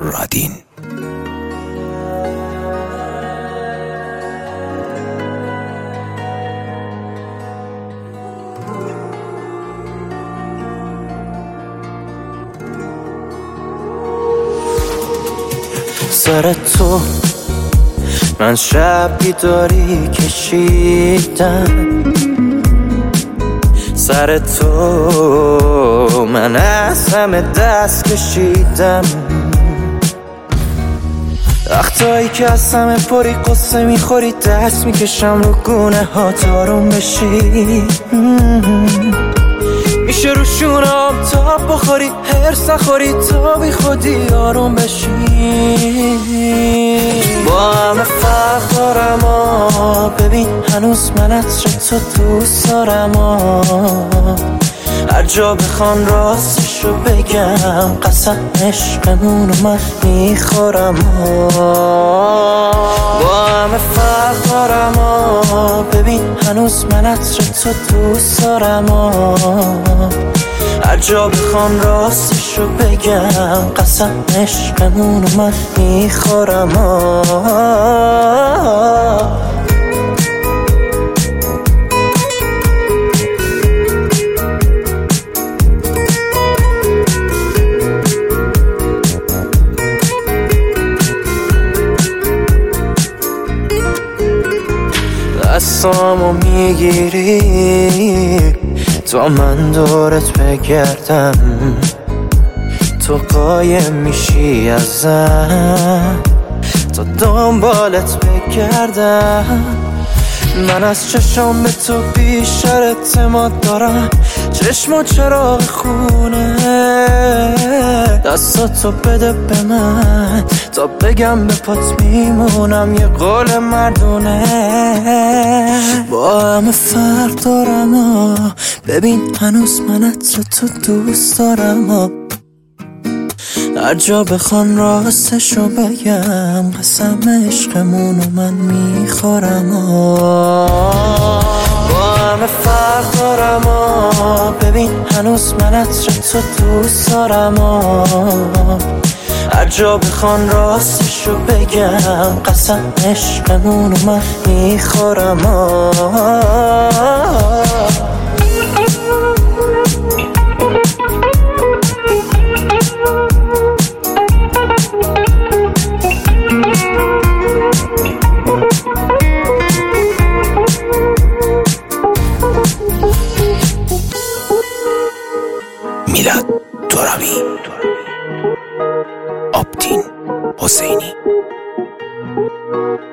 رادین. سر تو من شب بیداری کشیدم، سر تو من از همه دست کشیدم. وقتایی که از همه پری قصه میخوری دست میکشم رو گونه ها تارون بشی، میشه روشون آب تاب بخوری هرس نخوری تا بی خودی آروم بشی. با همه فرق دارم ببین هنوز من عطر تو دوست دارم هر جا بخوان راستشو بگم قسم عشقمونو من میخورم. با همه فرق دارم ببین هنوز من عطر تو دوست دارم هر جا بخوان راستشو بگم قسم عشقمونو من میخورم. دستامو میگیری تا من دورت بگردم، تو قایم میشی ازم تا دنبالت بگردم. من از چشم به تو بیشتر اعتماد دارم، چشم و چراغ خونه دستاتو بده به من تا بگم به پات میمونم یه قول مردونه. با همه فرق دارم ببین هنوز من عطر تو دوست دارم هر جا بخوان راستشو بگم قسم عشقمونو من میخورم. با همه فرق دارم ببین هنوز من عطر تو دوست دارم هر جا بخوان راستشو بگم قسم عشقمونو من میخورم. میلاد ترابی، آبدین حسینی.